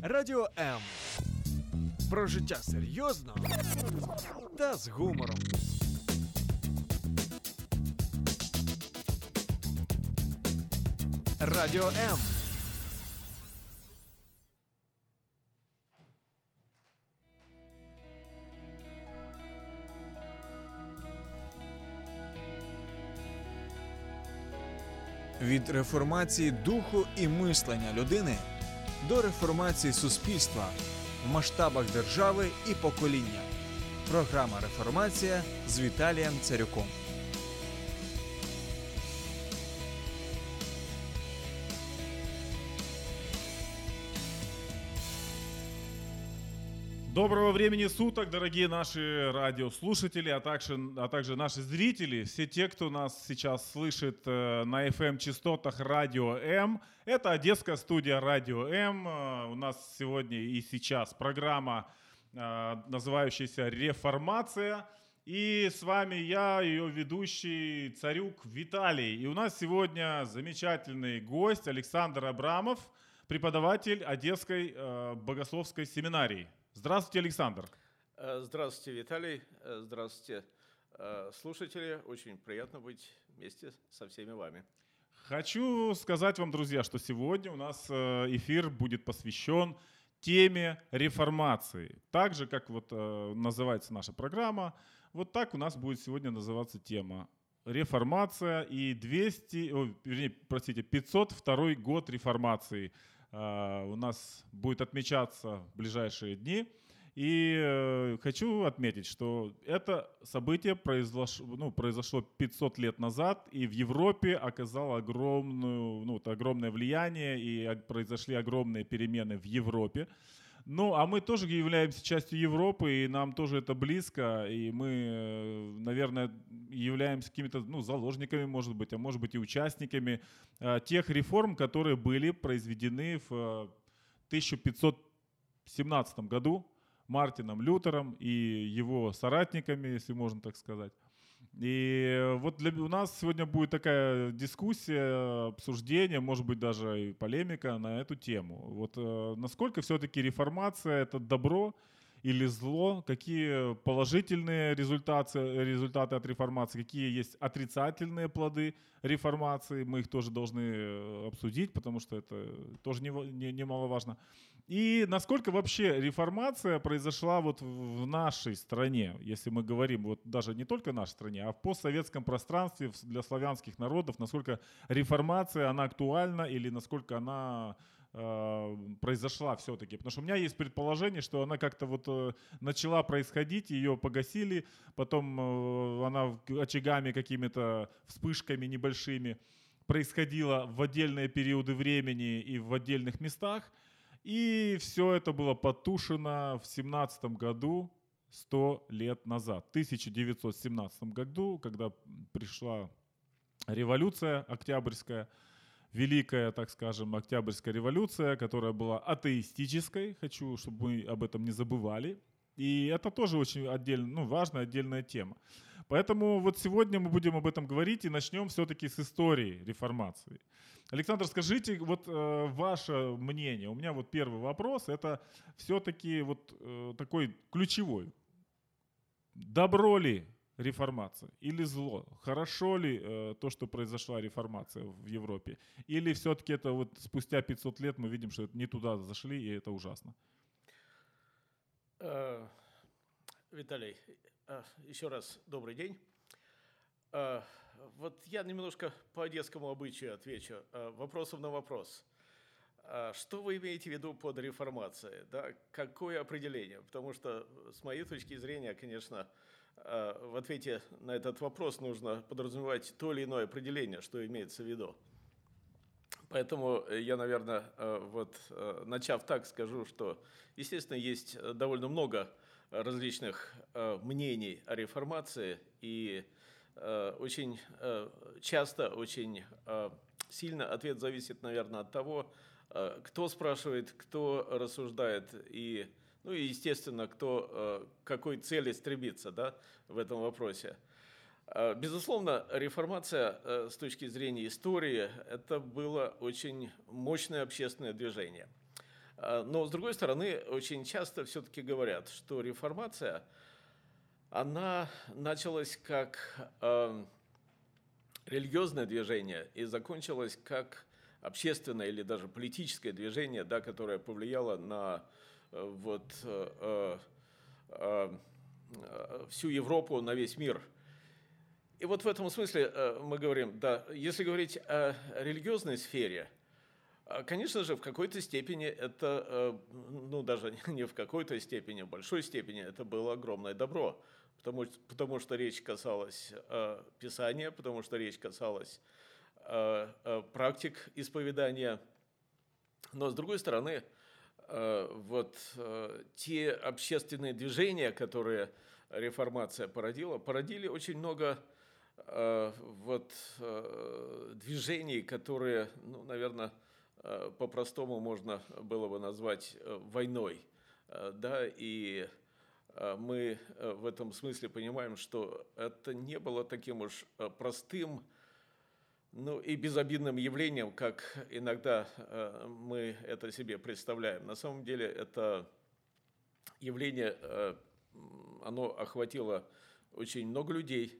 Радіо М. Про життя серйозно та з гумором. Радіо М. Від реформації духу і мислення людини до реформації суспільства в масштабах держави і покоління. Програма «Реформація» з Віталієм Царюком. Доброго времени суток, дорогие наши радиослушатели, а также наши зрители, все те, кто нас сейчас слышит на FM-частотах Радио М. Это Одесская студия Радио М. У нас сегодня и сейчас программа, называющаяся «Реформация». И с вами я, ее ведущий Царюк Виталий. И у нас сегодня замечательный гость Александр Абрамов, преподаватель Одесской богословской семинарии. Здравствуйте, Александр. Здравствуйте, Виталий. Здравствуйте, слушатели. Очень приятно быть вместе со всеми вами. Хочу сказать вам, друзья, что сегодня у нас эфир будет посвящен теме реформации. Так же, как вот называется наша программа, вот так у нас будет сегодня называться тема реформация и 502 год реформации. У нас будет отмечаться в ближайшие дни. И хочу отметить, что это событие произошло 500 лет назад, и в Европе оказало огромное влияние, и произошли огромные перемены в Европе. Ну, а мы тоже являемся частью Европы, и нам тоже это близко, и мы, наверное, являемся какими-то заложниками, может быть и участниками тех реформ, которые были произведены в 1517 году Мартином Лютером и его соратниками, если можно так сказать. И вот у нас сегодня будет такая дискуссия, обсуждение, может быть даже и полемика на эту тему. Вот насколько все-таки реформация — это добро или зло, какие положительные результаты от реформации, какие есть отрицательные плоды реформации, мы их тоже должны обсудить, потому что это тоже немаловажно. И насколько вообще реформация произошла вот в нашей стране, если мы говорим вот даже не только в нашей стране, а в постсоветском пространстве для славянских народов, насколько реформация, она актуальна или насколько она произошла все-таки. Потому что у меня есть предположение, что она как-то вот начала происходить, ее погасили, потом она очагами какими-то вспышками небольшими происходила в отдельные периоды времени и в отдельных местах. И все это было потушено в 17 году, 100 лет назад. В 1917 году, когда пришла революция Октябрьская, великая, так скажем, Октябрьская революция, которая была атеистической. Хочу, чтобы мы об этом не забывали. И это тоже очень важная отдельная тема. Поэтому вот сегодня мы будем об этом говорить и начнем все-таки с истории реформации. Александр, скажите вот ваше мнение. У меня вот первый вопрос, это все-таки вот такой ключевой. Добро ли реформация или зло? Хорошо ли то, что произошла реформация в Европе? Или все-таки это вот спустя 500 лет мы видим, что это не туда зашли, и это ужасно? Виталий, еще раз добрый день. Вот я немножко по одесскому обычаю отвечу вопросом на вопрос. Что вы имеете в виду под реформацией? Да? Какое определение? Потому что, с моей точки зрения, конечно, в ответе на этот вопрос нужно подразумевать то или иное определение, что имеется в виду. Поэтому я, наверное, начав так, скажу, что, естественно, есть довольно много различных мнений о реформации, и очень часто, очень сильно ответ зависит, наверное, от того, кто спрашивает, кто рассуждает, и естественно, кто к какой цели стремится, да, в этом вопросе. Безусловно, реформация с точки зрения истории – это было очень мощное общественное движение. Но, с другой стороны, очень часто все-таки говорят, что реформация, она началась как религиозное движение и закончилось как общественное или даже политическое движение, да, которое повлияло на всю Европу, на весь мир. И вот в этом смысле мы говорим, да, если говорить о религиозной сфере, конечно же, в какой-то степени это, ну даже не в какой-то степени, в большой степени это было огромное добро, потому что речь касалась Писания, потому что речь касалась практик исповедания. Но с другой стороны, те общественные движения, которые реформация породили очень много движений, которые, ну, наверное, по-простому можно было бы назвать войной. Да, и мы в этом смысле понимаем, что это не было таким уж простым, ну и безобидным явлением, как иногда мы это себе представляем. На самом деле это явление, оно охватило очень много людей.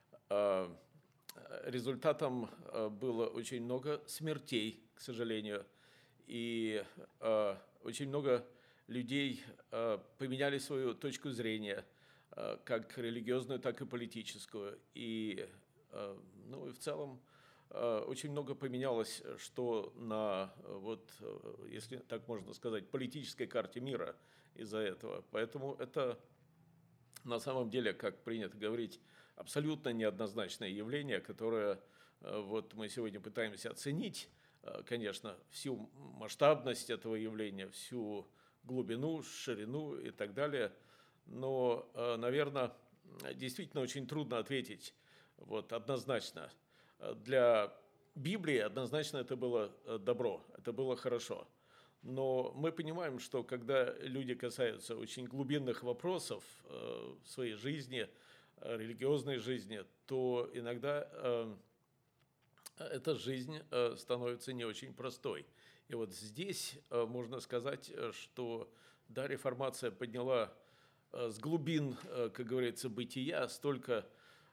Результатом было очень много смертей, к сожалению, и очень много людей поменяли свою точку зрения, как религиозную, так и политическую. И, ну, и в целом очень много поменялось, что на, если так можно сказать, политической карте мира из-за этого. Поэтому это на самом деле, как принято говорить, абсолютно неоднозначное явление, которое мы сегодня пытаемся оценить, конечно, всю масштабность этого явления, всю глубину, ширину и так далее. Но, наверное, действительно очень трудно ответить однозначно. Для Библии однозначно это было добро, это было хорошо. Но мы понимаем, что когда люди касаются очень глубинных вопросов в своей жизни, религиозной жизни, то иногда эта жизнь становится не очень простой. И вот здесь можно сказать, что да, реформация подняла с глубин, как говорится, бытия столько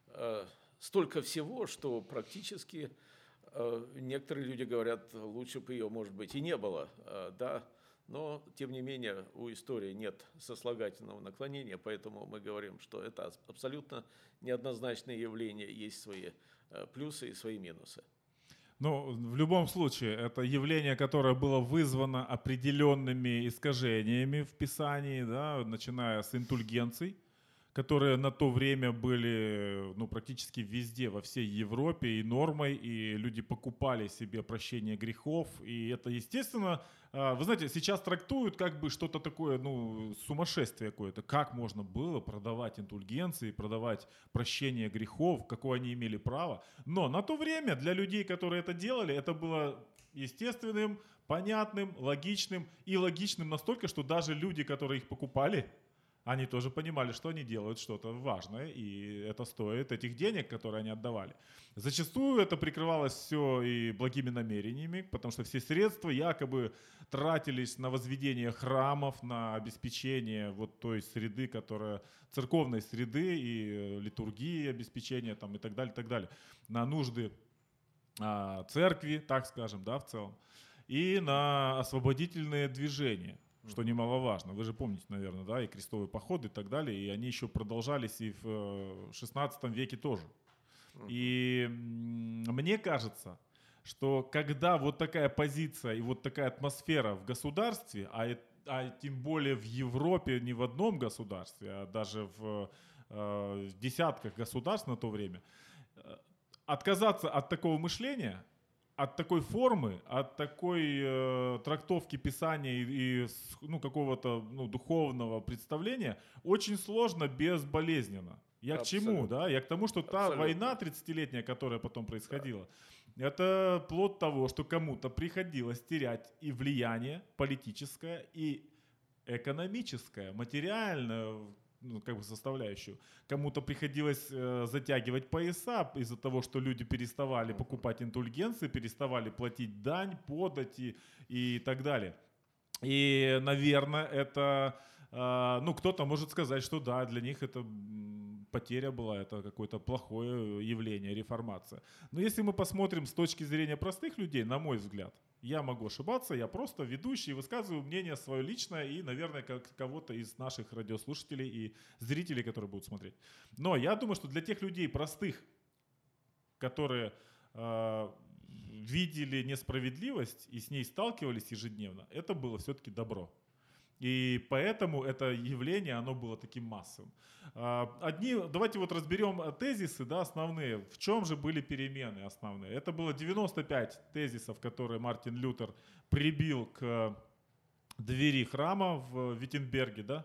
всего, что практически некоторые люди говорят, лучше бы ее, может быть, и не было, да, но, тем не менее, у истории нет сослагательного наклонения, поэтому мы говорим, что это абсолютно неоднозначное явление, есть свои плюсы и свои минусы. Ну, в любом случае, это явление, которое было вызвано определенными искажениями в Писании, да, начиная с индульгенций, которые на то время были, ну, практически везде, во всей Европе и нормой, и люди покупали себе прощение грехов, и это, естественно, вы знаете, сейчас трактуют как бы что-то такое, ну, сумасшествие какое-то, как можно было продавать индульгенции, продавать прощение грехов, какое они имели право, но на то время для людей, которые это делали, это было естественным, понятным, логичным, и логичным настолько, что даже люди, которые их покупали, они тоже понимали, что они делают что-то важное, и это стоит этих денег, которые они отдавали. Зачастую это прикрывалось все и благими намерениями, потому что все средства якобы тратились на возведение храмов, на обеспечение вот той среды, которая церковной среды и литургии, обеспечения там, и так далее, на нужды церкви, так скажем, да, в целом, и на освободительные движения. Что немаловажно. Вы же помните, наверное, да, и крестовые походы и так далее, и они еще продолжались и в 16 веке тоже. И мне кажется, что когда вот такая позиция и вот такая атмосфера в государстве, а тем более в Европе, не в одном государстве, а даже в десятках государств на то время, отказаться от такого мышления, от такой формы, от такой трактовки Писания и ну, какого-то духовного представления очень сложно, безболезненно. Я к чему? Да? Я к тому, что та война 30-летняя, которая потом происходила, это плод того, что кому-то приходилось терять и влияние политическое, и экономическое, материальное, ну, как бы составляющую. Кому-то приходилось затягивать пояса из-за того, что люди переставали покупать индульгенции, переставали платить дань, подати и так далее. И, наверное, это, кто-то может сказать, что да, для них это потеря была, это какое-то плохое явление, реформация. Но если мы посмотрим с точки зрения простых людей, на мой взгляд, я могу ошибаться, я просто ведущий, высказываю мнение свое личное и, наверное, как кого-то из наших радиослушателей и зрителей, которые будут смотреть. Но я думаю, что для тех людей простых, которые видели несправедливость и с ней сталкивались ежедневно, это было все-таки добро. И поэтому это явление, оно было таким массовым. Давайте вот разберем тезисы, да, основные. В чем же были перемены основные? Это было 95 тезисов, которые Мартин Лютер прибил к двери храма в Виттенберге, да?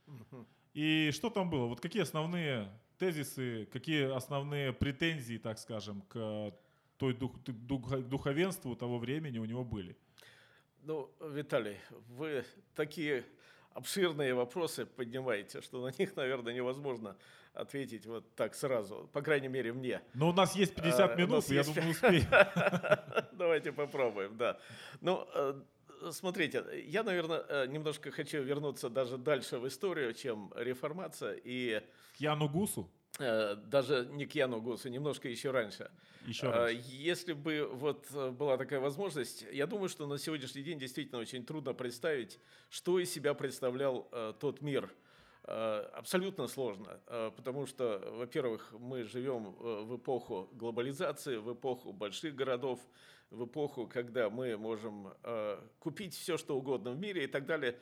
И что там было? Вот какие основные тезисы, какие основные претензии, так скажем, к той духовенству того времени у него были? Ну, Виталий, вы такие обширные вопросы поднимаете, что на них, наверное, невозможно ответить вот так сразу, по крайней мере, мне. Но у нас есть 50 минут, я думаю, успеем. Давайте попробуем, да. Ну, смотрите, я, наверное, немножко хочу вернуться даже дальше в историю, чем реформация. И к Яну Гусу? Даже не к Яну Гусу, немножко еще раньше. Еще раньше. Если бы вот была такая возможность, я думаю, что на сегодняшний день действительно очень трудно представить, что из себя представлял тот мир. Абсолютно сложно, потому что, во-первых, мы живем в эпоху глобализации, в эпоху больших городов, в эпоху, когда мы можем купить все, что угодно в мире и так далее,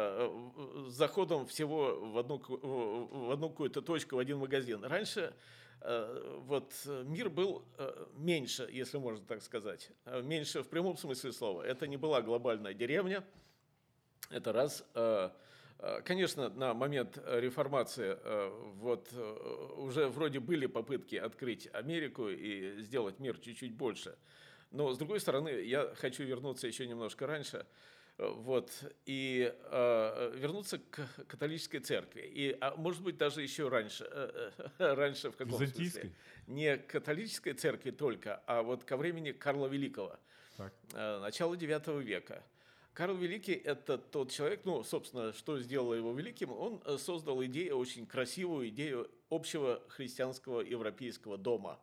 с заходом всего в одну какую-то точку, в один магазин. Раньше вот мир был меньше, если можно так сказать, меньше в прямом смысле слова. Это не была глобальная деревня, это раз. Конечно, на момент реформации вот уже вроде были попытки открыть Америку и сделать мир чуть-чуть больше. Но, с другой стороны, я хочу вернуться еще немножко раньше, вот, и вернуться к католической церкви. И, может быть, даже еще раньше. Раньше в каком смысле? Не к католической церкви только, а вот ко времени Карла Великого, начало IX века. Карл Великий – это тот человек, ну, собственно, что сделало его великим, он создал идею, очень красивую идею общего христианского европейского дома.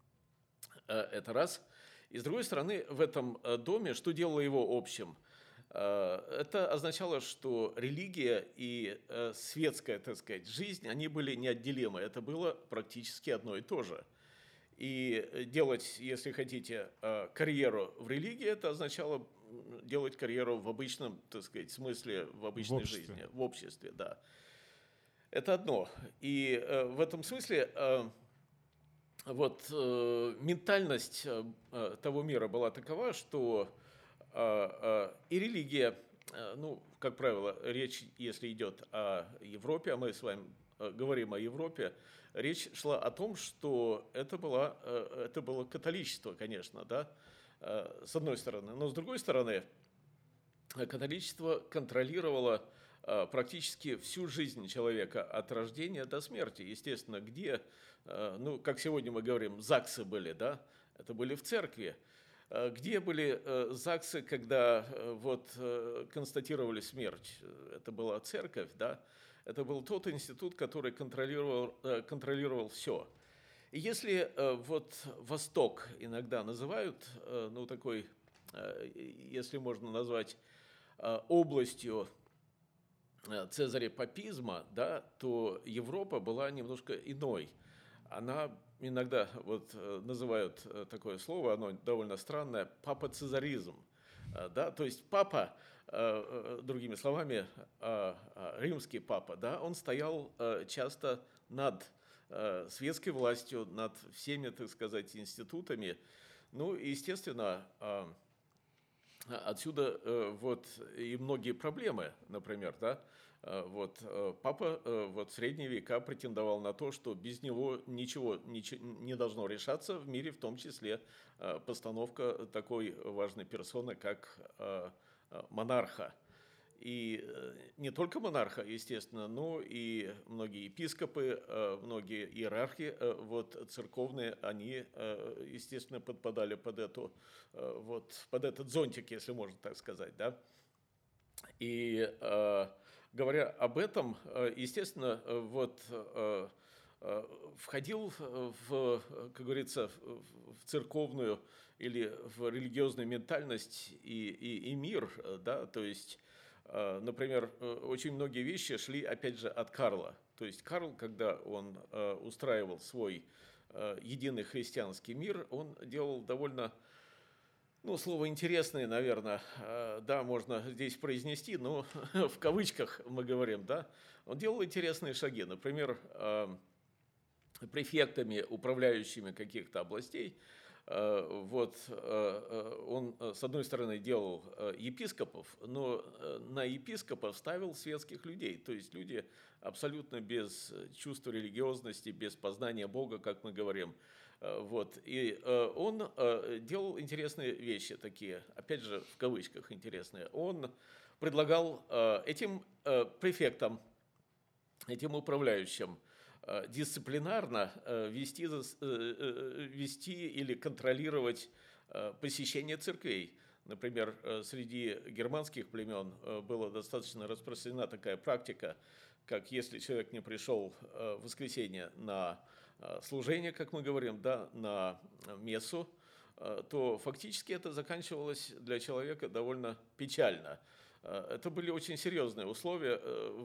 Это раз. И с другой стороны, в этом доме, что делало его общим? Это означало, что религия и светская, так сказать, жизнь, они были неотделимы. Это было практически одно и то же. И делать, если хотите, карьеру в религии, это означало делать карьеру в обычном, так сказать, смысле, в обычной жизни, в обществе, да. Это одно. И в этом смысле вот ментальность того мира была такова, что и религия, ну, как правило, речь, если идет о Европе, а мы с вами говорим о Европе, речь шла о том, что это было католичество, конечно, да, с одной стороны. Но с другой стороны, католичество контролировало практически всю жизнь человека от рождения до смерти. Естественно, где, ну, как сегодня мы говорим, ЗАГСы были, да, это были в церкви. Где были ЗАГСы, когда вот констатировали смерть? Это была церковь, да? Это был тот институт, который контролировал все. И если вот Восток иногда называют, ну, такой, если можно назвать областью цезарепапизма, да, то Европа была немножко иной. Она иногда вот называют такое слово, оно довольно странное, папоцезаризм. Да? То есть папа, другими словами, римский папа, да, он стоял часто над светской властью, над всеми, так сказать, институтами. Ну, и, естественно, отсюда вот и многие проблемы, например, да. Вот папа вот в средние века претендовал на то, что без него ничего не должно решаться в мире, в том числе постановка такой важной персоны, как монарха. И не только монарха, естественно, но и многие епископы, многие иерархи вот, церковные, они, естественно, подпадали под этот зонтик, если можно так сказать, да. И говоря об этом, естественно, входил как говорится, в церковную или в религиозную ментальность и мир, да, то есть, например, очень многие вещи шли, опять же, от Карла. То есть Карл, когда он устраивал свой единый христианский мир, он делал довольно, слово интересное, наверное, да, можно здесь произнести, но в кавычках мы говорим, да, он делал интересные шаги, например, префектами, управляющими каких-то областей, он, с одной стороны, делал епископов, но на епископов ставил светских людей, то есть люди абсолютно без чувства религиозности, без познания Бога, как мы говорим. И он делал интересные вещи такие, опять же, в кавычках интересные. Он предлагал этим префектам, этим управляющим, дисциплинарно вести или контролировать посещение церквей. Например, среди германских племен была достаточно распространена такая практика, как если человек не пришел в воскресенье на служение, как мы говорим, да, на мессу, то фактически это заканчивалось для человека довольно печально. Это были очень серьезные условия,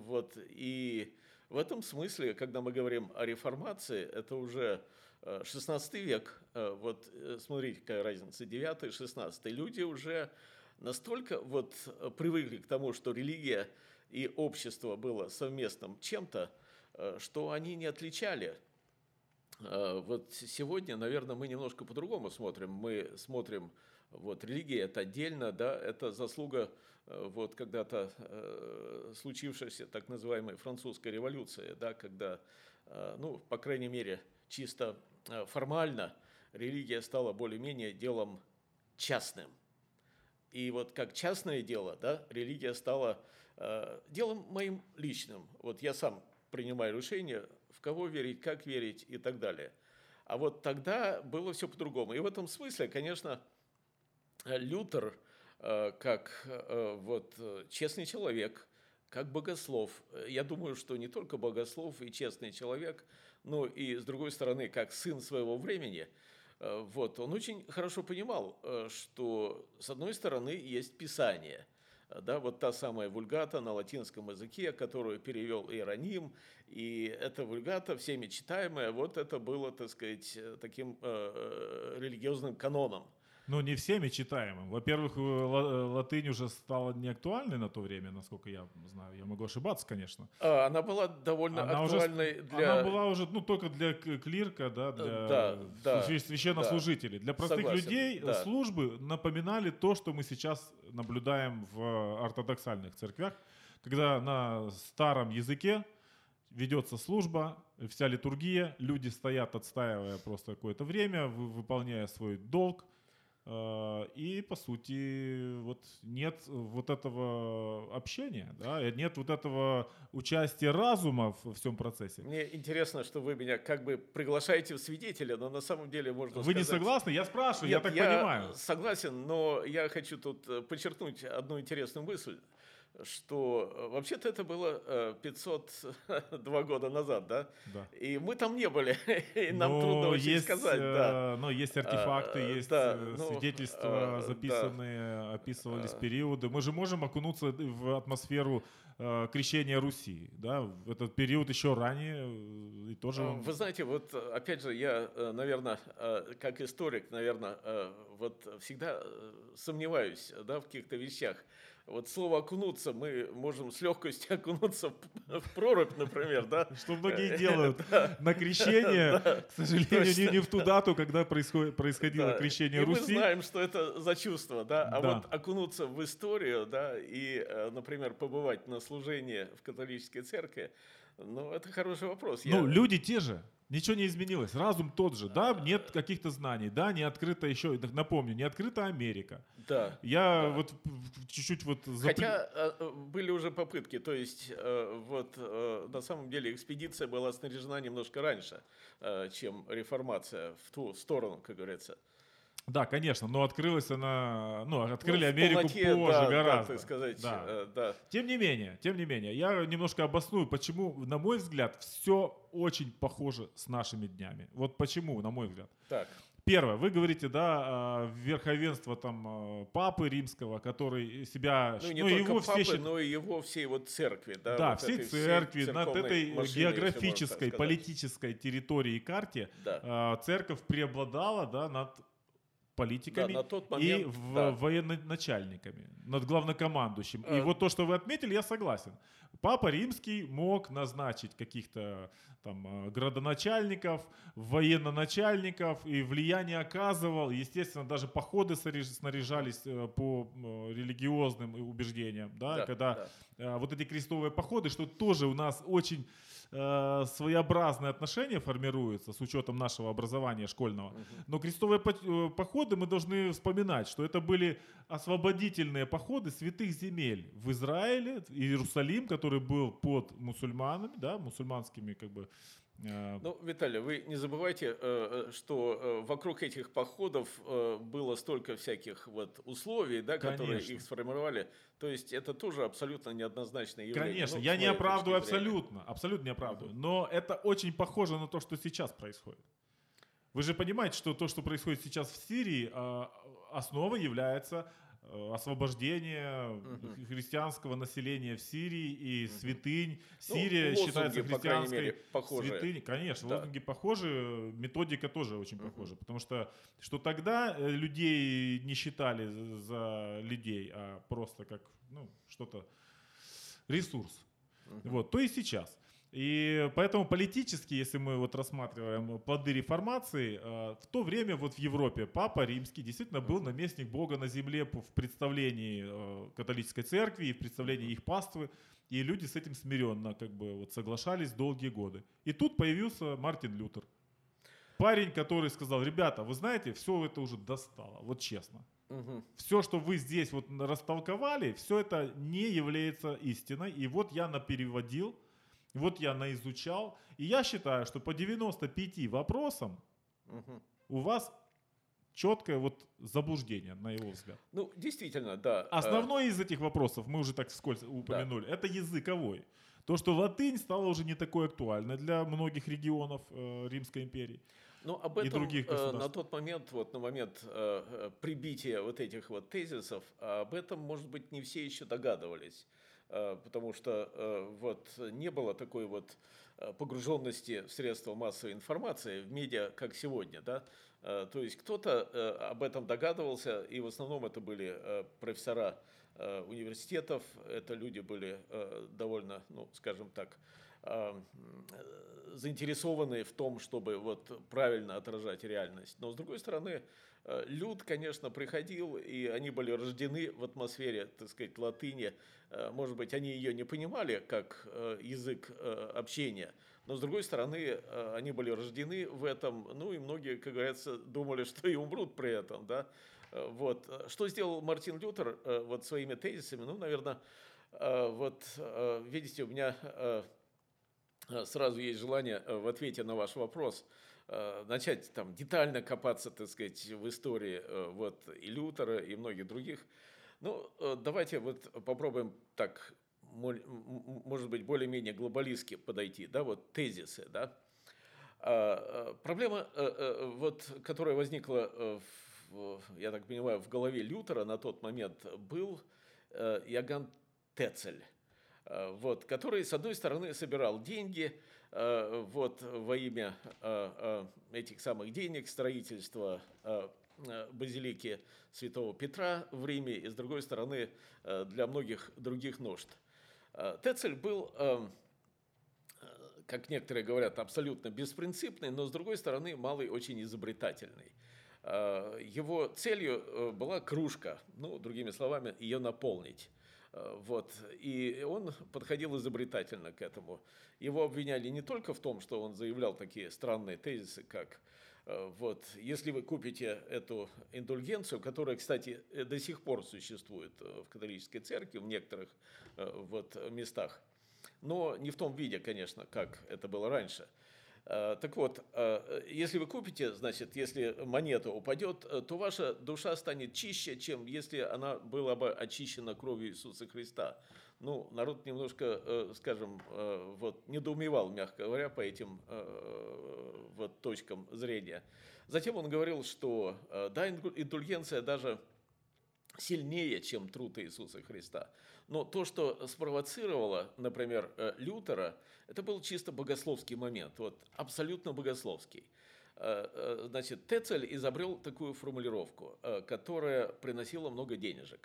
и в этом смысле, когда мы говорим о реформации, это уже 16 век, смотрите, какая разница, 9-16, люди уже настолько привыкли к тому, что религия и общество было совместным чем-то, что они не отличали. Сегодня, наверное, мы немножко по-другому смотрим. Мы смотрим, религия – это отдельно, да, это заслуга когда-то случившейся так называемой французской революции, да, когда, по крайней мере, чисто формально религия стала более-менее делом частным. И как частное дело, да, религия стала делом моим личным. Я сам принимаю решение, в кого верить, как верить и так далее. А тогда было все по-другому. И в этом смысле, конечно, Лютер, как честный человек, как богослов, я думаю, что не только богослов и честный человек, но и, с другой стороны, как сын своего времени, он очень хорошо понимал, что, с одной стороны, есть Писание, да, та самая вульгата на латинском языке, которую перевел Иероним, и эта вульгата, всеми читаемая, это было, так сказать, таким религиозным каноном. Но не всеми читаемым. Во-первых, латынь уже стала неактуальной на то время, насколько я знаю. Я могу ошибаться, конечно. Она была довольно актуальной Она была уже только для клирка, да, для священнослужителей. Для простых людей службы напоминали то, что мы сейчас наблюдаем в ортодоксальных церквях, когда на старом языке ведется служба, вся литургия, люди стоят, отстаивая просто какое-то время, выполняя свой долг. И, по сути, нет этого общения, да, нет этого участия разума в всем процессе. Мне интересно, что вы меня как бы приглашаете в свидетеля, но на самом деле можно сказать... Вы не согласны? Я спрашиваю, Нет, я понимаю. Согласен, но я хочу тут подчеркнуть одну интересную мысль, что вообще-то это было 502 года назад, да? Да. И мы там не были, и нам трудно очень сказать. Да. Но есть артефакты, есть свидетельства записанные, описывались периоды. Мы же можем окунуться в атмосферу крещения Руси, да? В этот период еще ранее и тоже... Вы знаете, опять же, я, наверное, как историк, наверное, всегда сомневаюсь, да, в каких-то вещах. Слово «окунуться» мы можем с легкостью окунуться в прорубь, например, да? Что многие делают на крещение, к сожалению, не в ту дату, когда происходило крещение Руси. И мы знаем, что это за чувство, да? А окунуться в историю, да, и, например, побывать на служении в католической церкви, это хороший вопрос. Люди те же. Ничего не изменилось. Разум тот же. Да, нет каких-то знаний. Да, не открыта еще, напомню, не открыта Америка. Да. Я чуть-чуть Хотя были уже попытки. То есть на самом деле экспедиция была снаряжена немножко раньше, чем реформация в ту сторону, как говорится. Да, конечно, но открылась она, открыли в Америку полноте, позже да, гораздо. так сказать, Да. да. Тем не менее, я немножко обосную, почему, на мой взгляд, все очень похоже с нашими днями. Вот почему, на мой взгляд. Так. Первое, вы говорите, да, верховенство там папы римского, который себя, Ну, не только его папы, все но и его всей вот церкви, да, да, вот всей этой церкви, над церковной этой машиной, если можно так географической, сказать. политической территории и карте Да. церковь преобладала, да, над Да, политиками на тот и момент, да. военачальниками, над главнокомандующим. И Э, вот то, что вы отметили, я согласен. Папа Римский мог назначить каких-то там градоначальников, военноначальников, и влияние оказывал. Естественно, даже походы снаряжались по религиозным убеждениям, да, Да, когда да. вот эти крестовые походы, что тоже у нас очень своеобразные отношения формируются с учетом нашего образования школьного. Но крестовые походы мы должны вспоминать, что это были освободительные походы святых земель в Израиле, Иерусалим, который был под мусульманами, да, мусульманскими как бы. Ну, Виталий, вы не забывайте, что вокруг этих походов было столько всяких вот условий, да, которые Конечно. их сформировали. То есть это тоже абсолютно неоднозначное явление. Конечно, ну, я с не моей оправдываю точки зрения. абсолютно не оправдываю. Но это очень похоже на то, что сейчас происходит. Вы же понимаете, что то, что происходит сейчас в Сирии, основой является освобождение христианского населения в Сирии и святынь. Сирия лозунги, считается по крайней мере, христианской похожие. святыней. Конечно, Да. лозунги похожи, методика тоже очень похожа. Потому что тогда людей не считали за людей, а просто как что-то, ресурс. Вот, то и сейчас. И поэтому политически, если мы вот рассматриваем плоды реформации, в то время вот в Европе Папа Римский действительно был наместник Бога на земле в представлении католической церкви и в представлении их паствы, и люди с этим смиренно как бы вот соглашались долгие годы. И тут появился Мартин Лютер. Парень, который сказал: ребята, вы знаете, все это уже достало, вот честно. Все, что вы здесь вот растолковали, все это не является истиной. И вот я напереводил, вот я наизучал. И я считаю, что по 95 вопросам у вас четкое вот заблуждение, на его взгляд. Ну, действительно, да. Основной из этих вопросов, мы уже так вскользь упомянули, это языковой. То, что латынь стала уже не такой актуальной для многих регионов Римской империи. Ну, об этом и других государств. на тот момент, вот на момент прибития вот этих вот тезисов, об этом, может быть, не все еще догадывались, потому что вот не было такой вот погруженности в средства массовой информации, в медиа, как сегодня, да. То есть кто-то об этом догадывался, и в основном это были профессора университетов, это люди были довольно, ну, скажем так, заинтересованы в том, чтобы вот правильно отражать реальность. Но с другой стороны, люд, конечно, приходил, и они были рождены в атмосфере, так сказать, латыни. Может быть, они ее не понимали как язык общения, но с другой стороны, они были рождены в этом, ну и многие, как говорится, думали, что и умрут при этом, да. Вот. Что сделал Мартин Лютер вот своими тезисами? Ну, наверное, вот видите, у меня сразу есть желание в ответе на ваш вопрос начать там детально копаться, так сказать, в истории вот и Лютера, и многих других. Ну, давайте вот попробуем так, может быть, более-менее глобалистски подойти, да, вот тезисы, да. Проблема, вот, которая возникла, я так понимаю, в голове Лютера на тот момент, был Иоганн Тецель, вот, который, с одной стороны, собирал деньги вот, во имя этих самых денег, строительства базилики Святого Петра в Риме, и, с другой стороны, для многих других нужд. Тецель был, как некоторые говорят, абсолютно беспринципный, но, с другой стороны, малый очень изобретательный. Его целью была кружка, ну, другими словами, ее наполнить. Вот. И он подходил изобретательно к этому. Его обвиняли не только в том, что он заявлял такие странные тезисы, как вот, если вы купите эту индульгенцию, которая, кстати, до сих пор существует в католической церкви в некоторых вот, местах, но не в том виде, конечно, как это было раньше. Так вот, если вы купите, значит, если монета упадет, то ваша душа станет чище, чем если она была бы очищена кровью Иисуса Христа. Ну, народ немножко, скажем, вот недоумевал, мягко говоря, по этим вот точкам зрения. Затем он говорил, что да, индульгенция даже сильнее, чем труд Иисуса Христа. Но то, что спровоцировало, например, Лютера, это был чисто богословский момент, вот, абсолютно богословский. Значит, Тецель изобрел такую формулировку, которая приносила много денежек.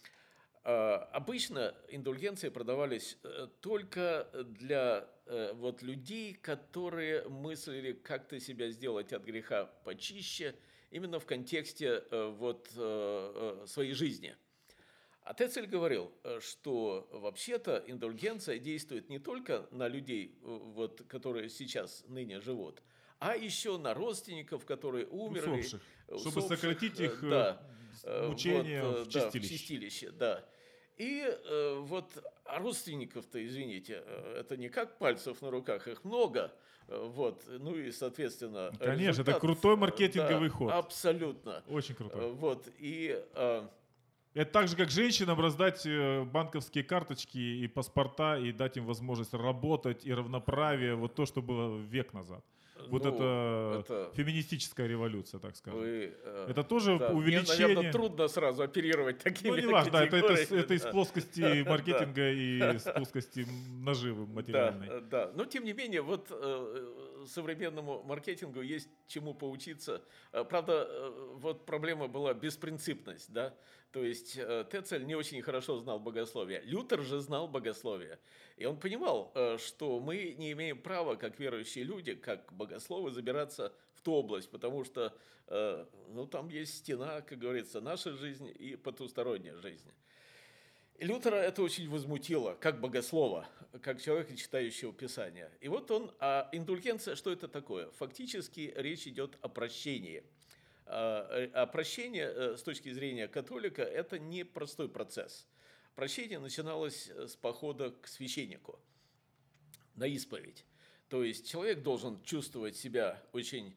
Обычно индульгенции продавались только для вот, людей, которые мыслили как-то себя сделать от греха почище, именно в контексте вот, своей жизни. А Тецель говорил, что вообще-то индульгенция действует не только на людей, вот, которые сейчас ныне живут, а еще на родственников, которые умерли. Усопших, чтобы сократить их мучения вот, в чистилище. В чистилище, да. И вот родственников-то, извините, это не как пальцев на руках, их много. Вот, ну и, соответственно, конечно, это крутой маркетинговый ход. Абсолютно. Очень крутой. Вот, и... Это так же, как женщинам раздать банковские карточки и паспорта и дать им возможность работать и равноправие, вот то, что было век назад. Вот ну, это феминистическая революция, так скажем. Это тоже да, увеличение... Мне, наверное, трудно сразу оперировать такими Ну, не важно, да, это из да. плоскости маркетинга и из плоскости наживы материальной. Да. Но, тем не менее, вот современному маркетингу есть чему поучиться. Правда, вот проблема была беспринципность, да. То есть Тецель не очень хорошо знал богословие. Лютер же знал богословие. И он понимал, что мы не имеем права, как верующие люди, как богословы, забираться в ту область, потому что ну, там есть стена, как говорится, наша жизнь и потусторонняя жизнь. И Лютера это очень возмутило, как богослова, как человека, читающего Писание. И вот он, а индульгенция, что это такое? Фактически речь идет о прощении. А прощение с точки зрения католика – это не простой процесс. Прощение начиналось с похода к священнику на исповедь. То есть человек должен чувствовать себя очень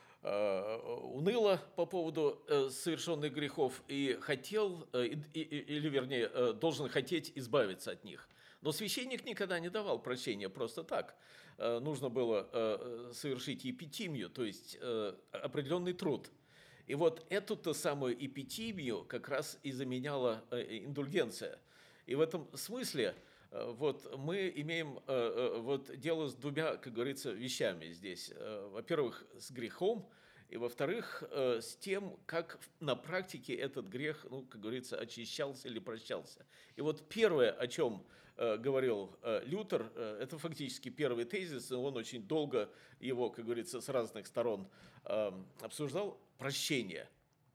уныло по поводу совершенных грехов и хотел, или вернее, должен хотеть избавиться от них. Но священник никогда не давал прощения просто так. Нужно было совершить эпитимию, то есть определенный труд. И вот эту-то самую эпитимию как раз и заменяла индульгенция. И в этом смысле вот, мы имеем вот, дело с двумя, как говорится, вещами здесь. Во-первых, с грехом, и во-вторых, с тем, как на практике этот грех, ну, как говорится, очищался или прощался. И вот первое, о чем говорил Лютер, это фактически первый тезис, и он очень долго его, как говорится, с разных сторон обсуждал, прощение.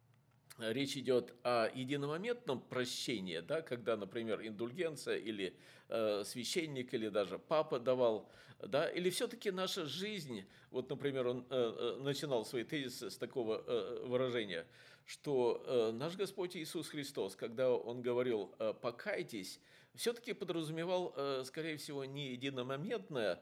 Речь идет о единомоментном прощении, да, когда, например, индульгенция или священник, или даже папа давал, да, или все-таки наша жизнь, вот, например, он начинал свои тезисы с такого выражения, что наш Господь Иисус Христос, когда Он говорил «покайтесь», все-таки подразумевал, скорее всего, не единомоментное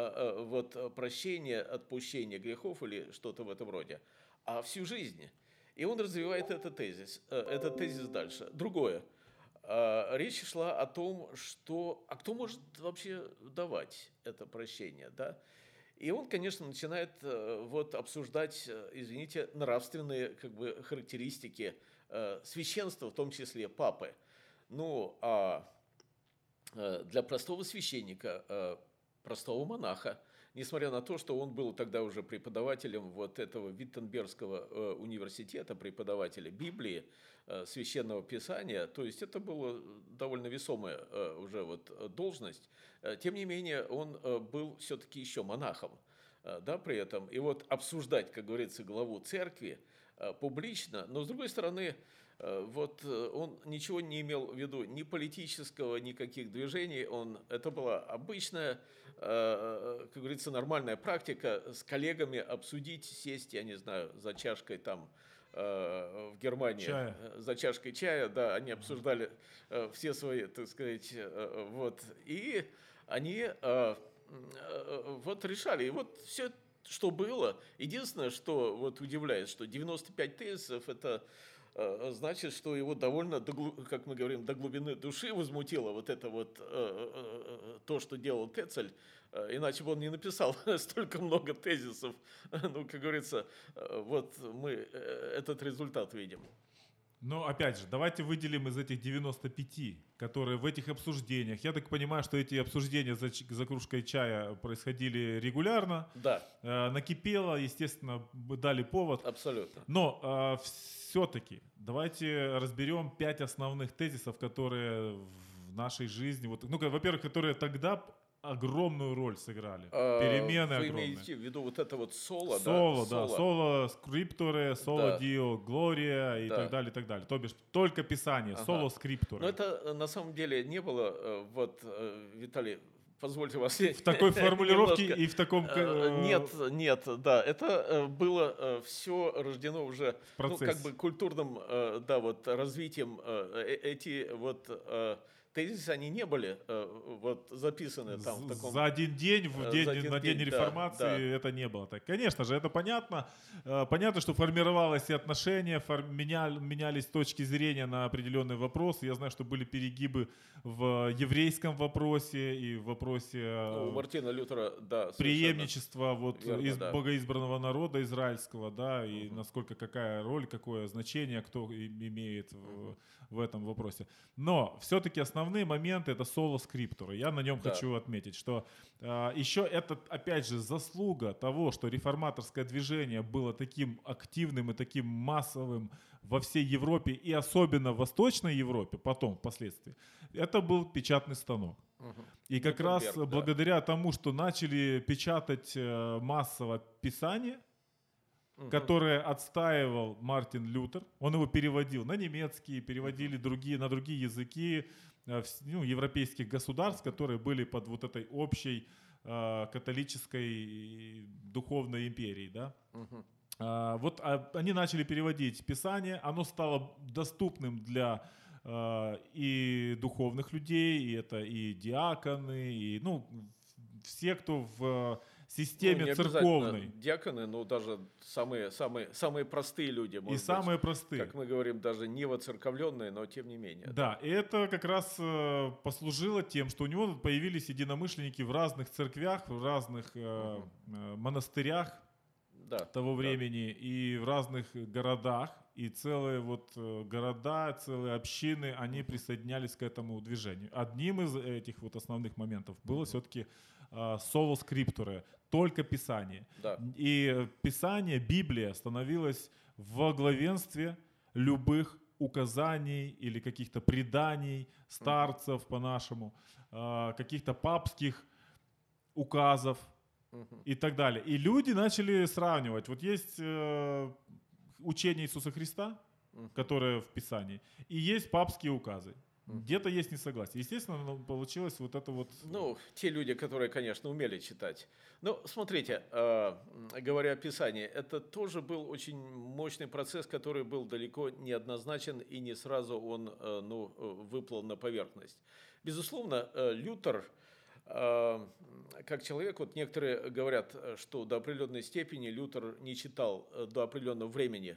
вот, прощение, отпущение грехов или что-то в этом роде, а всю жизнь. И он развивает этот тезис дальше. Другое. Речь шла о том, что а кто может вообще давать это прощение, да? И он, конечно, начинает вот, обсуждать, извините, нравственные как бы, характеристики священства, в том числе папы. Ну, а для простого священника, простого монаха, несмотря на то, что он был тогда уже преподавателем вот этого Виттенбергского университета, преподавателя Библии, Священного Писания, то есть это была довольно весомая уже вот должность, тем не менее он был все-таки еще монахом, да, при этом. И вот обсуждать, как говорится, главу церкви публично, но с другой стороны, вот он ничего не имел в виду, ни политического, никаких движений. Это была обычная, как говорится, нормальная практика с коллегами обсудить, сесть, я не знаю, за чашкой там в Германии, чая. За чашкой чая, да, они обсуждали все свои, так сказать, вот, и они вот решали. И вот все что было. Единственное, что вот удивляет, что 95 тезисов – это значит, что его довольно, как мы говорим, до глубины души возмутило вот это вот то, что делал Тецель. Иначе бы он не написал столько много тезисов. Ну, как говорится, вот мы этот результат видим. Но опять же, давайте выделим из этих 95, которые в этих обсуждениях. Я так понимаю, что эти обсуждения за кружкой чая происходили регулярно. Да. Накипело, естественно, дали повод. Абсолютно. Но все-таки давайте разберем 5 основных тезисов, которые в нашей жизни, вот, ну, во-первых, которые тогда огромную роль сыграли. Перемены Вы огромные. имеете в виду вот это вот соло, соло, да? да, соло скрипторе, соло Да. дио глория и Да. так далее, и так далее. То бишь только писание, Ага. соло скрипторе. Но это на самом деле не было, вот, Виталий, позвольте вас... В такой формулировке немножко- и в таком Нет, да, это было все рождено уже, ну, процессе. как бы культурным, да, вот развитием. Эти вот тезисы, они не были вот записаны там в таком... За один день, за один на день день, да, реформации да. это не было так. Конечно же, это понятно. Понятно, что формировалось и отношения, менялись точки зрения на определенные вопросы. Я знаю, что были перегибы в еврейском вопросе и в вопросе У Мартина Лютера, да, совершенно. преемничества вот верно, из да. богоизбранного народа израильского, да, и насколько какая роль, какое значение кто имеет в этом вопросе. Но все-таки основные моменты это соло скриптора. Я на нем Да. хочу отметить, что еще это, опять же, заслуга того, что реформаторское движение было таким активным и таким массовым во всей Европе и особенно в Восточной Европе, потом, впоследствии. Это был печатный станок. И как раз Гутенберг, да. благодаря тому, что начали печатать массово писание, которое отстаивал Мартин Лютер, он его переводил на немецкий, переводили на другие языки европейских государств, которые были под вот этой общей католической духовной империей, да. Вот они начали переводить Писание, оно стало доступным для и духовных людей, и это и диаконы, и все, кто в системе не обязательно церковной. Диаконы, но даже самые простые люди, может И быть, самые простые. как мы говорим, даже не воцерковленные, но тем не менее. Да, и это как раз послужило тем, что у него появились единомышленники в разных церквях, в разных монастырях Да, того да. времени и в разных городах. И целые вот города, целые общины, они присоединялись к этому движению. Одним из этих вот основных моментов было все-таки соло скриптуре, только Писание. Да. И Писание, Библия становилась во главенстве любых указаний или каких-то преданий старцев по-нашему, каких-то папских указов и так далее. И люди начали сравнивать. Вот есть учение Иисуса Христа, которое в Писании, и есть папские указы. Где-то есть несогласие. Естественно, получилось вот это вот... Ну, те люди, которые, конечно, умели читать. Но смотрите, говоря о Писании, это тоже был очень мощный процесс, который был далеко не однозначен, и не сразу он выплыл на поверхность. Безусловно, Лютер, как человек, вот некоторые говорят, что до определенной степени Лютер не читал до определенного времени,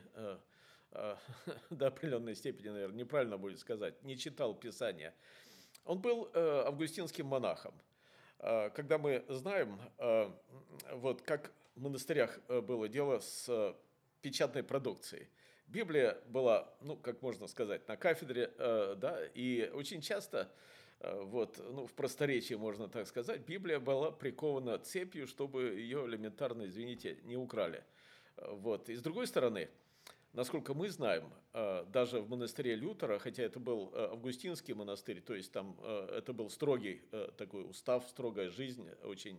до определенной степени, наверное, неправильно будет сказать, не читал Писания. Он был августинским монахом. Когда мы знаем, вот как в монастырях было дело с печатной продукцией. Библия была, ну, как можно сказать, на кафедре, да, и очень часто, вот, ну, в просторечии можно так сказать, Библия была прикована цепью, чтобы ее элементарно, извините, не украли. Вот. И с другой стороны, насколько мы знаем, даже в монастыре Лютера, хотя это был августинский монастырь, то есть там это был строгий такой устав, строгая жизнь, очень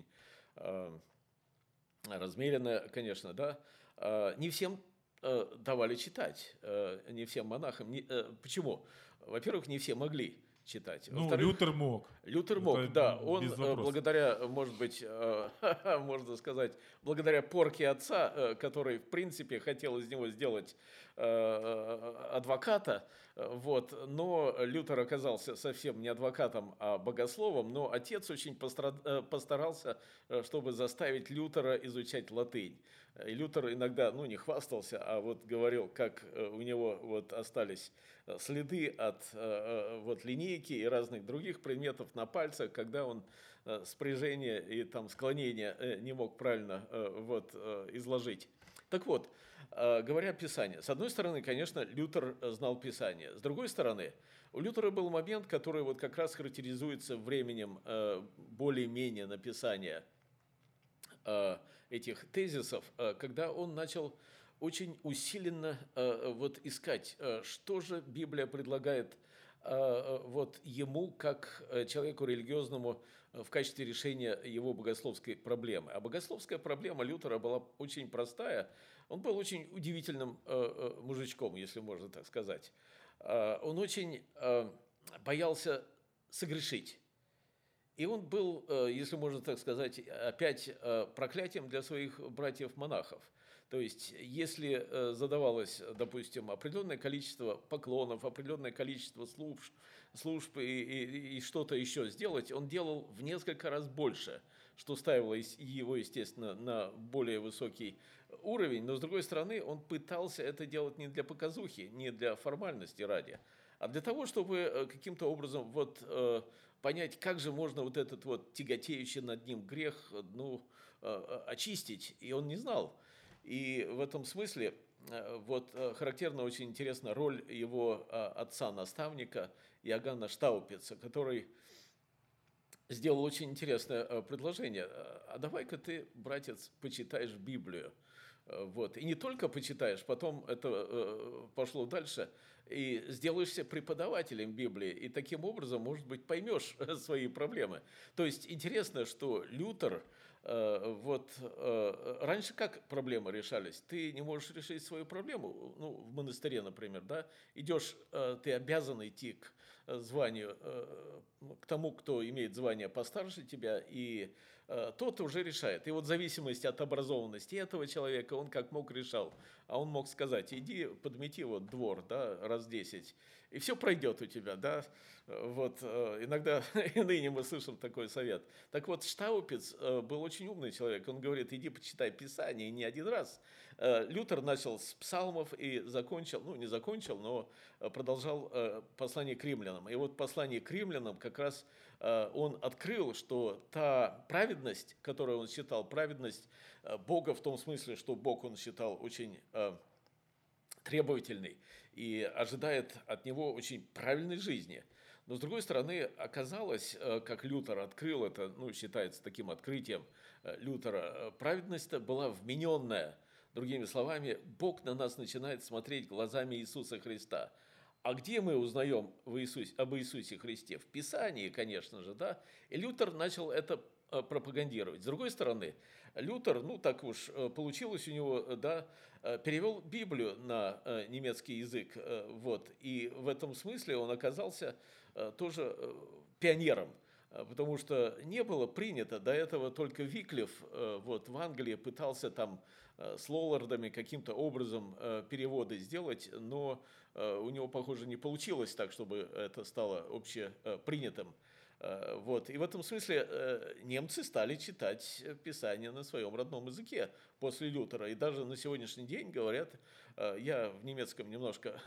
размеренная, конечно, да, не всем давали читать, не всем монахам. Почему? Во-первых, не все могли читать. Ну, Лютер мог. Лютер мог, Это да. Он без вопросов. благодаря, может быть, можно сказать, благодаря порке отца, который, в принципе, хотел из него сделать адвоката, вот, но Лютер оказался совсем не адвокатом, а богословом, но отец очень постарался, чтобы заставить Лютера изучать латынь. И Лютер иногда, не хвастался, а вот говорил, как у него вот остались следы от вот линейки и разных других предметов на пальцах, когда он спряжение и там склонение не мог правильно вот изложить. Так вот, говоря Писание, с одной стороны, конечно, Лютер знал Писание. С другой стороны, у Лютера был момент, который вот как раз характеризуется временем более-менее написания этих тезисов, когда он начал очень усиленно вот искать, что же Библия предлагает вот ему, как человеку религиозному, в качестве решения его богословской проблемы. А богословская проблема Лютера была очень простая. Он был очень удивительным мужичком, если можно так сказать. Он очень боялся согрешить. И он был, если можно так сказать, опять проклятием для своих братьев-монахов. То есть, если задавалось, допустим, определенное количество поклонов, определенное количество служб и что-то еще сделать, он делал в несколько раз больше, что ставило его, естественно, на более высокий уровень. Но, с другой стороны, он пытался это делать не для показухи, не для формальности ради, а для того, чтобы каким-то образом вот понять, как же можно вот этот вот тяготеющий над ним грех очистить. И он не знал. И в этом смысле вот характерна очень интересна роль его отца-наставника Иоганна Штаупица, который сделал очень интересное предложение. А давай-ка ты, братец, почитаешь Библию. Вот. И не только почитаешь, потом это пошло дальше, и сделаешься преподавателем Библии, и таким образом, может быть, поймешь свои проблемы. То есть интересно, что Лютер, раньше как проблемы решались? Ты не можешь решить свою проблему, в монастыре, например, да? Идешь, ты обязан идти к званию, к тому, кто имеет звание постарше тебя, и тот уже решает. И вот в зависимости от образованности этого человека он как мог решал. А он мог сказать: иди подмети вот двор, да, раз 10, и все пройдет у тебя, да. Вот иногда и ныне мы слышим такой совет. Так вот, Штаупиц был очень умный человек. Он говорит: иди почитай Писание, и не один раз. Лютер начал с псалмов и закончил, не закончил, но продолжал послание к римлянам. И вот послание к римлянам как раз он открыл, что та праведность, которую он считал, праведность Бога в том смысле, что Бог он считал очень требовательный и ожидает от него очень правильной жизни. Но, с другой стороны, оказалось, как Лютер открыл это, считается таким открытием Лютера, праведность-то была вмененная. Другими словами, Бог на нас начинает смотреть глазами Иисуса Христа. А где мы узнаем об Иисусе Христе? В Писании, конечно же, да. И Лютер начал это пропагандировать. С другой стороны, Лютер, так уж получилось у него, да, перевел Библию на немецкий язык. Вот. И в этом смысле он оказался тоже пионером. Потому что не было принято до этого, только Виклиф в Англии пытался там с Лоллардами каким-то образом переводы сделать, но у него, похоже, не получилось так, чтобы это стало общепринятым. Вот. И в этом смысле немцы стали читать Писание на своем родном языке после Лютера. И даже на сегодняшний день говорят, я в немецком немножко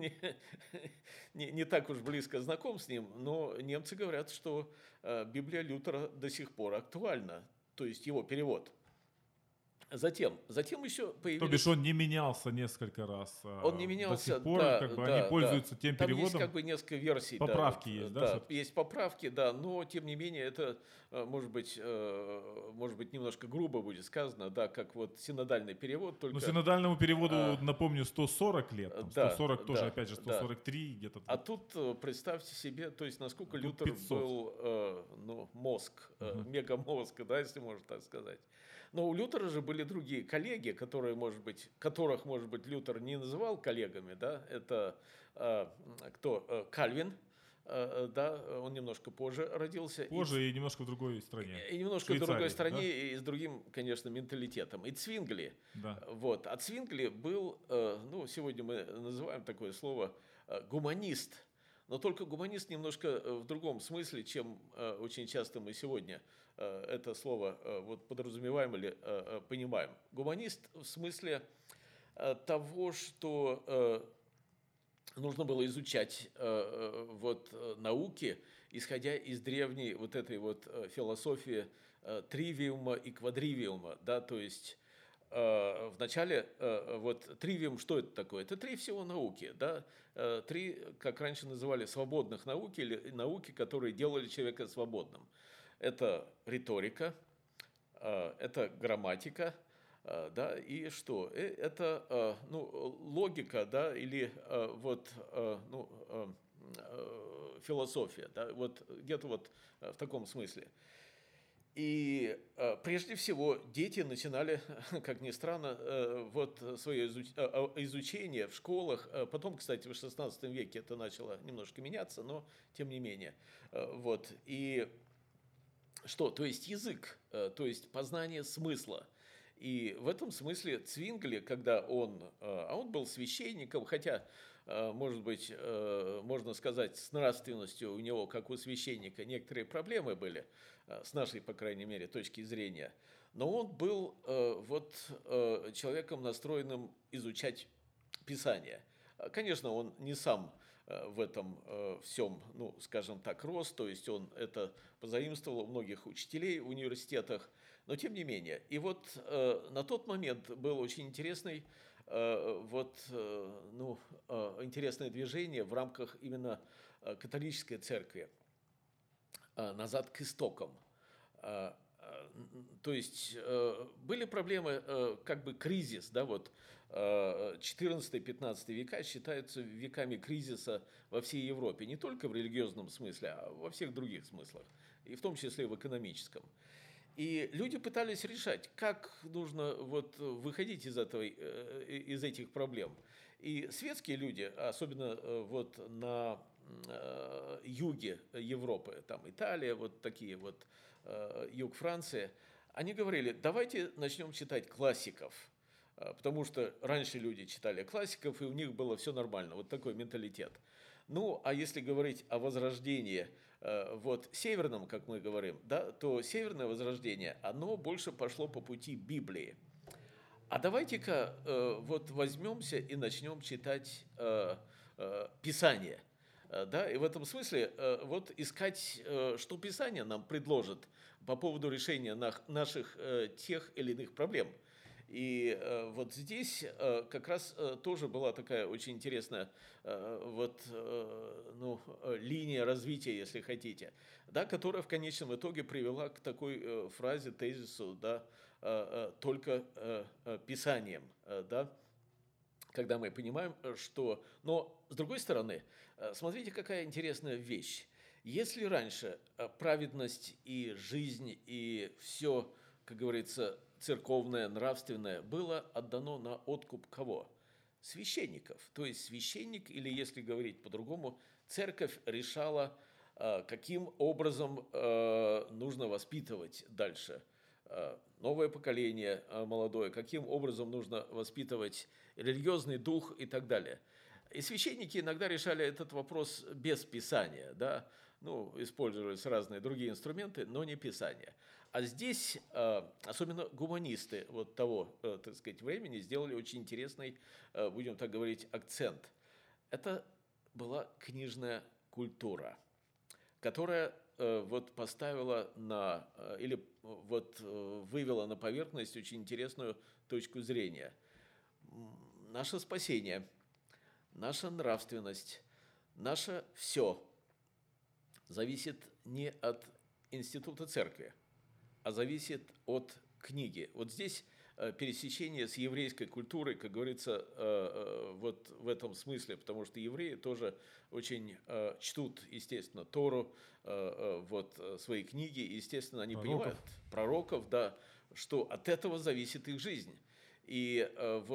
не так уж близко знаком с ним, но немцы говорят, что Библия Лютера до сих пор актуальна, то есть его перевод. Затем еще появились... То бишь он не менялся несколько раз. Он не менялся, до сих пор, они пользуются тем там переводом. Есть несколько версий. Поправки есть, да? Да, есть поправки, да, но тем не менее это, может быть, немножко грубо будет сказано, да, как вот синодальный перевод. Только... синодальному переводу, напомню, 140 лет, там, 140 да, тоже, да, опять же, 143 где-то. А тут представьте себе, то есть насколько Лютер 500. был мозг, мегамозг, да, если можно так сказать. Но у Лютера же были другие коллеги, которых, может быть, Лютер не называл коллегами, да, это кто? Кальвин, Да, он немножко позже родился. Позже и немножко в другой стране. И немножко в другой стране, да? и с другим, конечно, менталитетом. И Цвингли. Да. Вот. А Цвингли был, ну, сегодня мы называем такое слово гуманист. Но только гуманист немножко в другом смысле, чем очень часто мы сегодня это слово вот подразумеваем или понимаем. Гуманист в смысле того, что нужно было изучать вот науки, исходя из древней вот этой вот философии тривиума и квадривиума, да, то есть вначале вот тривиум, что это такое? Это три всего науки, да, три, как раньше называли, свободных науки или науки, которые делали человека свободным. Это риторика, это грамматика, да, и что? Это ну, логика, да, или вот ну, философия, да, вот где-то вот в таком смысле. И прежде всего дети начинали, как ни странно, вот свое изучение в школах. Потом, кстати, в XVI веке это начало немножко меняться, но тем не менее. Вот. И что? То есть язык, то есть познание смысла. И в этом смысле Цвингли, когда он был священником, хотя, может быть, можно сказать, с нравственностью у него, как у священника, некоторые проблемы были, с нашей, по крайней мере, точки зрения, но он был вот человеком, настроенным изучать Писание. Конечно, он не сам в этом всем, ну, скажем так, рос, то есть он это позаимствовал у многих учителей в университетах, но тем не менее. И вот на тот момент был очень интересный, вот, ну, интересное движение в рамках именно католической церкви назад к истокам. То есть были проблемы, как бы кризис, да, вот 14-15 века считаются веками кризиса во всей Европе, не только в религиозном смысле, а во всех других смыслах, и в том числе в экономическом. И люди пытались решать, как нужно вот выходить из этих проблем. И светские люди, особенно вот на юге Европы, там Италия, вот такие вот, юг Франции, они говорили, давайте начнем читать классиков, потому что раньше люди читали классиков, и у них было все нормально, вот такой менталитет. Ну, а если говорить о возрождении, вот северном, как мы говорим, да, то северное возрождение, оно больше пошло по пути Библии. А давайте-ка вот возьмемся и начнем читать Писание. Да, и в этом смысле вот искать, что Писание нам предложит по поводу решения наших тех или иных проблем. И вот здесь как раз тоже была такая очень интересная вот, ну, линия развития, если хотите, да, которая в конечном итоге привела к такой фразе, тезису, да, только Писанием, да, когда мы понимаем, что... Но, с другой стороны, смотрите, какая интересная вещь. Если раньше праведность и жизнь, и все, как говорится, церковное, нравственное, было отдано на откуп кого? Священников. То есть священник, или, если говорить по-другому, церковь решала, каким образом нужно воспитывать дальше новое поколение молодое, каким образом нужно воспитывать религиозный дух и так далее. И священники иногда решали этот вопрос без Писания, да, ну, использовались разные другие инструменты, но не Писание. А здесь, особенно гуманисты вот того, так сказать, времени, сделали очень интересный, будем так говорить, акцент. Это была книжная культура, которая вот поставила на, или вот вывела на поверхность очень интересную точку зрения. Наше спасение, наша нравственность, наше все зависит не от института церкви, а зависит от книги. Вот здесь пересечение с еврейской культурой, как говорится, вот в этом смысле, потому что евреи тоже очень чтут, естественно, Тору, вот свои книги, и, естественно, они понимают пророков, да, что от этого зависит их жизнь. И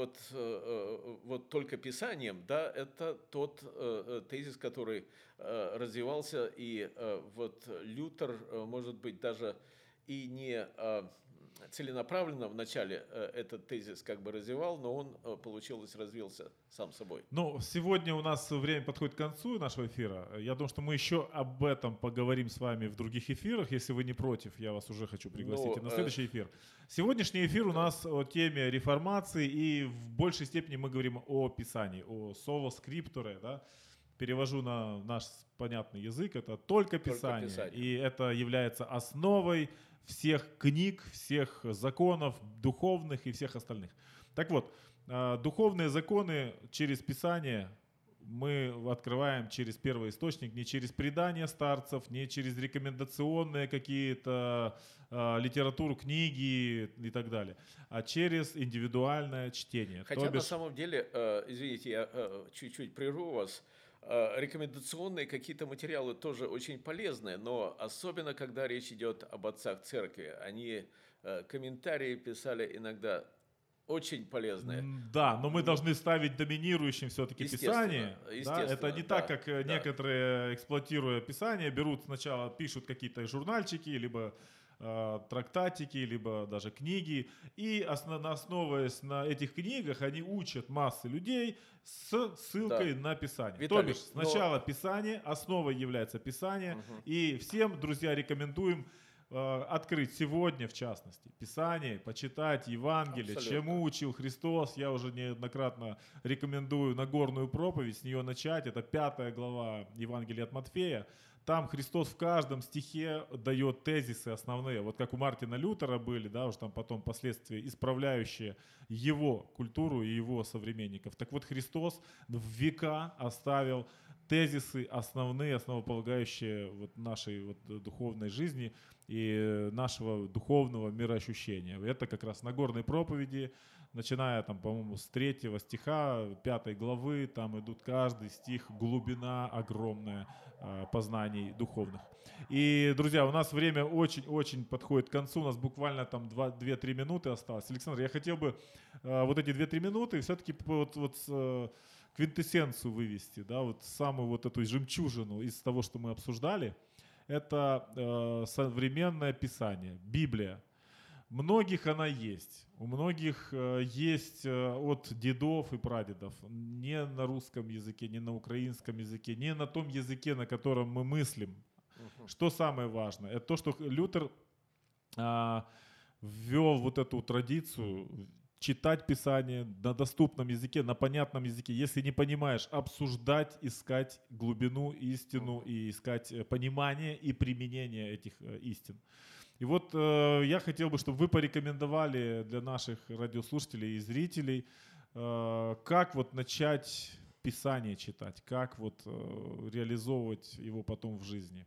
вот только Писанием, да, это тот тезис, который развивался, и вот Лютер, может быть, даже и не целенаправленно вначале этот тезис как бы развивал, но он, получилось, развился сам собой. Ну, сегодня у нас время подходит к концу нашего эфира. Я думаю, что мы еще об этом поговорим с вами в других эфирах. Если вы не против, я вас уже хочу пригласить и на следующий эфир. Сегодняшний эфир у нас о теме реформации, и в большей степени мы говорим о Писании, о соло скриптуре, да? Перевожу на наш понятный язык, это только Писание. И это является основой всех книг, всех законов духовных и всех остальных. Так вот, духовные законы через Писание мы открываем через первоисточник, не через предания старцев, не через рекомендационные какие-то литературу, книги и так далее, а через индивидуальное чтение. Хотя на самом деле, извините, я чуть-чуть прерву вас, рекомендационные какие-то материалы тоже очень полезные, но особенно, когда речь идет об отцах церкви. Они комментарии писали иногда очень полезные. Да, но мы должны ставить доминирующим все-таки Писание. Да? Это не так, как некоторые, эксплуатируя Писание, берут сначала, пишут какие-то журнальчики, либо трактатики, либо даже книги, и основываясь на этих книгах, они учат массы людей с ссылкой на Писание. Виталий, то бишь, сначала Писание, основой является Писание, и всем, друзья, рекомендуем открыть сегодня, в частности, Писание, почитать Евангелие, чему учил Христос. Я уже неоднократно рекомендую Нагорную проповедь, с нее начать. Это 5 глава Евангелия от Матфея. Там Христос в каждом стихе дает тезисы основные. Вот как у Мартина Лютера были, да, уже там потом последствия, исправляющие его культуру и его современников. Так вот, Христос в века оставил тезисы основные, основополагающие вот нашей вот духовной жизни и нашего духовного мироощущения. Это как раз Нагорные проповеди, начиная там, по-моему, с 3 стиха 5 главы, там идут каждый стих, глубина огромная познаний духовных. И, друзья, у нас время очень-очень подходит к концу, у нас буквально там 2-3 минуты осталось. Александр, я хотел бы вот эти 2-3 минуты все-таки квинтэссенцию вывести, да, вот самую вот эту жемчужину из того, что мы обсуждали. Это современное Писание, Библия. Многих она есть. У многих есть от дедов и прадедов. Не на русском языке, не на украинском языке, не на том языке, на котором мы мыслим. Что самое важное? Это то, что Лютер ввел вот эту традицию читать Писание на доступном языке, на понятном языке. Если не понимаешь, обсуждать, искать глубину, истину и искать понимание и применение этих истин. И вот я хотел бы, чтобы вы порекомендовали для наших радиослушателей и зрителей, как вот начать Писание читать, как вот реализовывать его потом в жизни.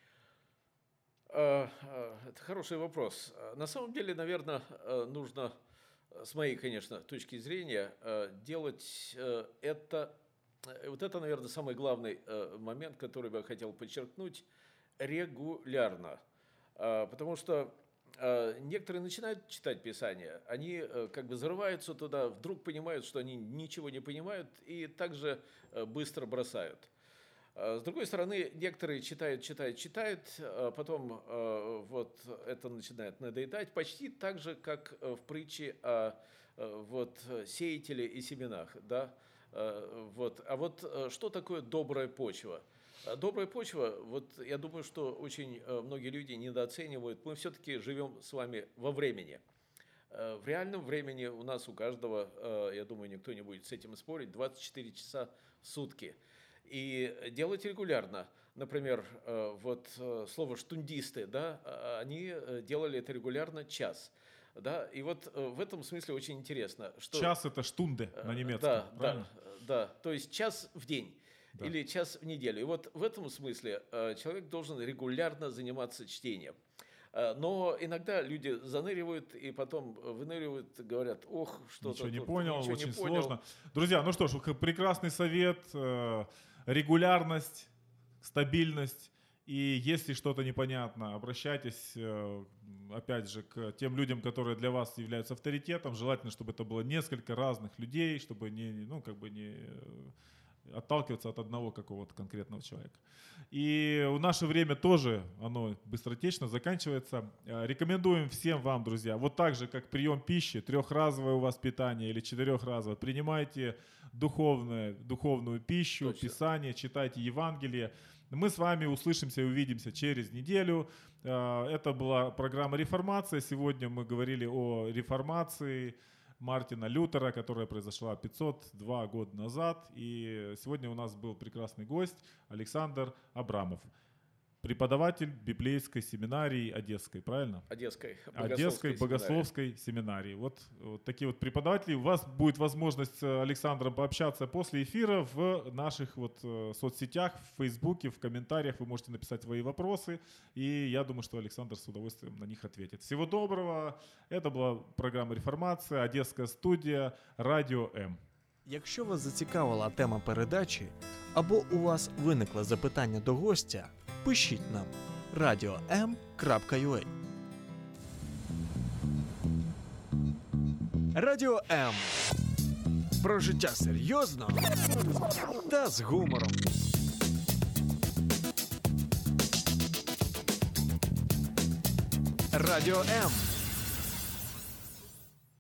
Это хороший вопрос. На самом деле, наверное, нужно, с моей, конечно, точки зрения, делать это. Вот это, наверное, самый главный момент, который бы я хотел подчеркнуть, регулярно. Потому что некоторые начинают читать Писание, они как бы зарываются туда, вдруг понимают, что они ничего не понимают, и также быстро бросают. С другой стороны, некоторые читают, а потом вот это начинает надоедать, почти так же, как в притче о вот, сеятеле и семенах. Да? Вот. А вот что такое добрая почва? Добрая почва, вот я думаю, что очень многие люди недооценивают. Мы все-таки живем с вами во времени. В реальном времени у нас у каждого, я думаю, никто не будет с этим спорить, 24 часа в сутки. И делать регулярно. Например, вот слово «штундисты», да, они делали это регулярно час. Да, и вот в этом смысле очень интересно. Что... Час – это «штунде» на немецком, правильно? Да, то есть час в день. Да. Или час в неделю. И вот в этом смысле человек должен регулярно заниматься чтением. Но иногда люди заныривают и потом выныривают, говорят, ох, что-то ничего не понял, очень сложно. Друзья, ну что ж, прекрасный совет, регулярность, стабильность И если что-то непонятно, обращайтесь, опять же, к тем людям, которые для вас являются авторитетом. Желательно, чтобы это было несколько разных людей, чтобы не отталкиваться от одного какого-то конкретного человека. И в наше время тоже оно быстротечно заканчивается. Рекомендуем всем вам, друзья, вот так же, как прием пищи, 3-разовое у вас питание или 4-разовое, принимайте духовную пищу, Точно. Писание, читайте Евангелие. Мы с вами услышимся и увидимся через неделю. Это была программа «Реформация». Сегодня мы говорили о реформации Мартина Лютера, которая произошла 502 года назад. И сегодня у нас был прекрасный гость Александр Абрамов, преподаватель библейской семинарии Одесской, правильно? Одесской богословской семинарии. Вот такие вот преподаватели. У вас будет возможность с Александром пообщаться после эфира в наших соцсетях, в Фейсбуке, в комментариях. Вы можете написать свои вопросы, и я думаю, что Александр с удовольствием на них ответит. Всего доброго. Это была программа «Реформация», Одесская студія, Радіо М. Якщо вас зацікавила тема передачі, або у вас виникло запитання до гостя, пишіть нам radio.m.ua. Радіо М. Про життя серйозно та з гумором. Радіо М.